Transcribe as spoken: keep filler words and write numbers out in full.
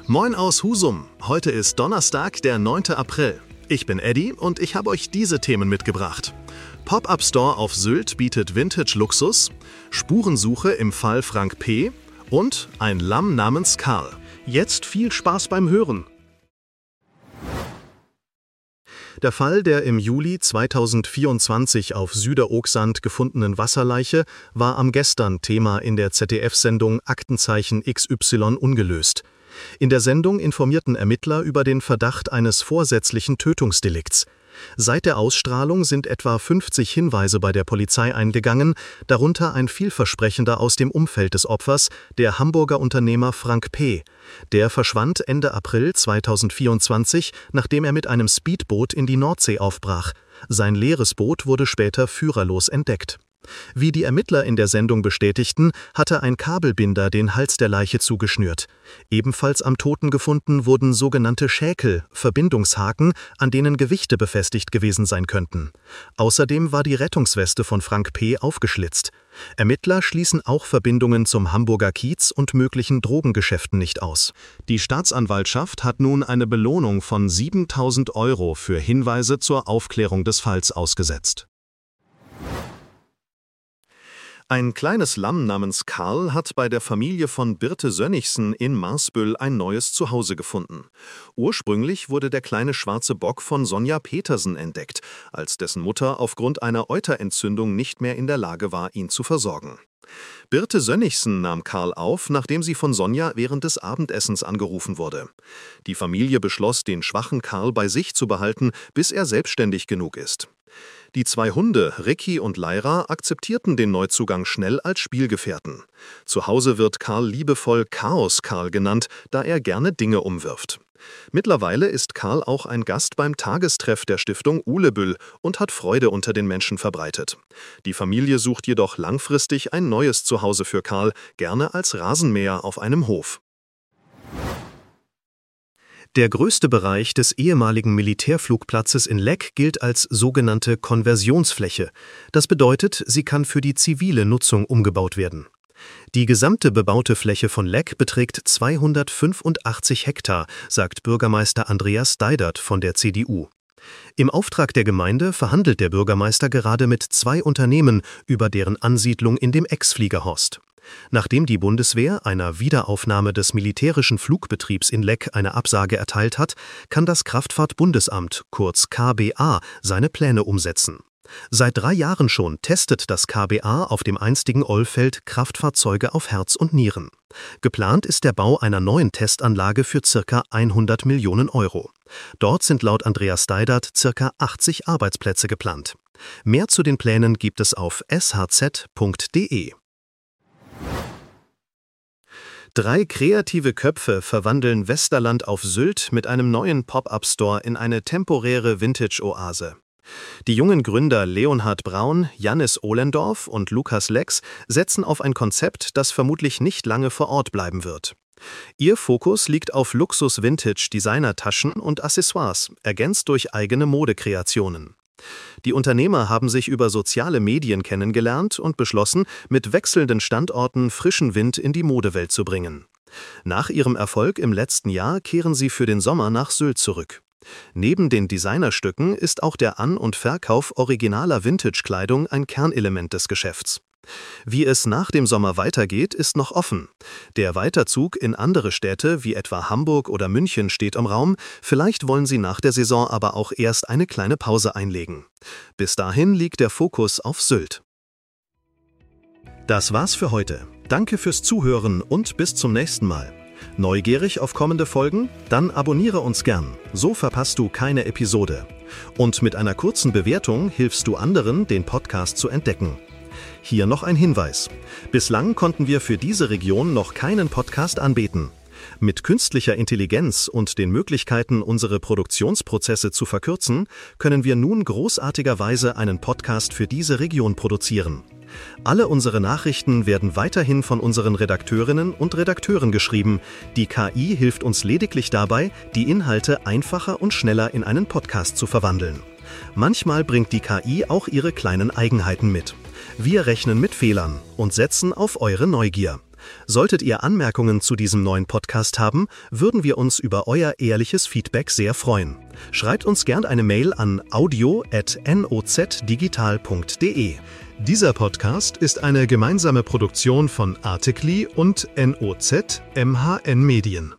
Moin aus Husum. Heute ist Donnerstag, der neunte April. Ich bin Eddie und ich habe euch diese Themen mitgebracht. Pop-Up-Store auf Sylt bietet Vintage-Luxus, Spurensuche im Fall Frank P. und ein Lamm namens Karl. Jetzt viel Spaß beim Hören. Der Fall der im Juli zweitausendvierundzwanzig auf Süderogsand gefundenen Wasserleiche war am gestern Thema in der Z D F-Sendung Aktenzeichen X Y ungelöst. In der Sendung informierten Ermittler über den Verdacht eines vorsätzlichen Tötungsdelikts. Seit der Ausstrahlung sind etwa fünfzig Hinweise bei der Polizei eingegangen, darunter ein vielversprechender aus dem Umfeld des Opfers, der Hamburger Unternehmer Frank P. Der verschwand Ende April zweitausendvierundzwanzig, nachdem er mit einem Speedboot in die Nordsee aufbrach. Sein leeres Boot wurde später führerlos entdeckt. Wie die Ermittler in der Sendung bestätigten, hatte ein Kabelbinder den Hals der Leiche zugeschnürt. Ebenfalls am Toten gefunden wurden sogenannte Schäkel, Verbindungshaken, an denen Gewichte befestigt gewesen sein könnten. Außerdem war die Rettungsweste von Frank P. aufgeschlitzt. Ermittler schließen auch Verbindungen zum Hamburger Kiez und möglichen Drogengeschäften nicht aus. Die Staatsanwaltschaft hat nun eine Belohnung von siebentausend Euro für Hinweise zur Aufklärung des Falls ausgesetzt. Ein kleines Lamm namens Karl hat bei der Familie von Birte Sönnigsen in Marsbüll ein neues Zuhause gefunden. Ursprünglich wurde der kleine schwarze Bock von Sonja Petersen entdeckt, als dessen Mutter aufgrund einer Euterentzündung nicht mehr in der Lage war, ihn zu versorgen. Birte Sönnigsen nahm Karl auf, nachdem sie von Sonja während des Abendessens angerufen wurde. Die Familie beschloss, den schwachen Karl bei sich zu behalten, bis er selbstständig genug ist. Die zwei Hunde, Ricky und Lyra, akzeptierten den Neuzugang schnell als Spielgefährten. Zu Hause wird Karl liebevoll Chaos-Karl genannt, da er gerne Dinge umwirft. Mittlerweile ist Karl auch ein Gast beim Tagestreff der Stiftung Ulebüll und hat Freude unter den Menschen verbreitet. Die Familie sucht jedoch langfristig ein neues Zuhause für Karl, gerne als Rasenmäher auf einem Hof. Der größte Bereich des ehemaligen Militärflugplatzes in Leck gilt als sogenannte Konversionsfläche. Das bedeutet, sie kann für die zivile Nutzung umgebaut werden. Die gesamte bebaute Fläche von Leck beträgt zweihundertfünfundachtzig Hektar, sagt Bürgermeister Andreas Deidert von der C D U. Im Auftrag der Gemeinde verhandelt der Bürgermeister gerade mit zwei Unternehmen über deren Ansiedlung in dem Ex-Fliegerhorst. Nachdem die Bundeswehr einer Wiederaufnahme des militärischen Flugbetriebs in Leck eine Absage erteilt hat, kann das Kraftfahrtbundesamt, kurz K B A, seine Pläne umsetzen. Seit drei Jahren schon testet das K B A auf dem einstigen Ollfeld Kraftfahrzeuge auf Herz und Nieren. Geplant ist der Bau einer neuen Testanlage für ca. hundert Millionen Euro. Dort sind laut Andreas Deidert ca. achtzig Arbeitsplätze geplant. Mehr zu den Plänen gibt es auf s h z punkt d e. Drei kreative Köpfe verwandeln Westerland auf Sylt mit einem neuen Pop-Up-Store in eine temporäre Vintage-Oase. Die jungen Gründer Leonhard Braun, Jannis Ohlendorf und Lukas Lex setzen auf ein Konzept, das vermutlich nicht lange vor Ort bleiben wird. Ihr Fokus liegt auf Luxus-Vintage-Designer-Taschen und Accessoires, ergänzt durch eigene Modekreationen. Die Unternehmer haben sich über soziale Medien kennengelernt und beschlossen, mit wechselnden Standorten frischen Wind in die Modewelt zu bringen. Nach ihrem Erfolg im letzten Jahr kehren sie für den Sommer nach Sylt zurück. Neben den Designerstücken ist auch der An- und Verkauf originaler Vintage-Kleidung ein Kernelement des Geschäfts. Wie es nach dem Sommer weitergeht, ist noch offen. Der Weiterzug in andere Städte wie etwa Hamburg oder München steht im Raum, vielleicht wollen sie nach der Saison aber auch erst eine kleine Pause einlegen. Bis dahin liegt der Fokus auf Sylt. Das war's für heute. Danke fürs Zuhören und bis zum nächsten Mal. Neugierig auf kommende Folgen? Dann abonniere uns gern, so verpasst du keine Episode. Und mit einer kurzen Bewertung hilfst du anderen, den Podcast zu entdecken. Hier noch ein Hinweis. Bislang konnten wir für diese Region noch keinen Podcast anbieten. Mit künstlicher Intelligenz und den Möglichkeiten, unsere Produktionsprozesse zu verkürzen, können wir nun großartigerweise einen Podcast für diese Region produzieren. Alle unsere Nachrichten werden weiterhin von unseren Redakteurinnen und Redakteuren geschrieben. Die K I hilft uns lediglich dabei, die Inhalte einfacher und schneller in einen Podcast zu verwandeln. Manchmal bringt die K I auch ihre kleinen Eigenheiten mit. Wir rechnen mit Fehlern und setzen auf eure Neugier. Solltet ihr Anmerkungen zu diesem neuen Podcast haben, würden wir uns über euer ehrliches Feedback sehr freuen. Schreibt uns gern eine Mail an audio at nozdigital punkt de. Dieser Podcast ist eine gemeinsame Produktion von Articly und N O Z M H N Medien.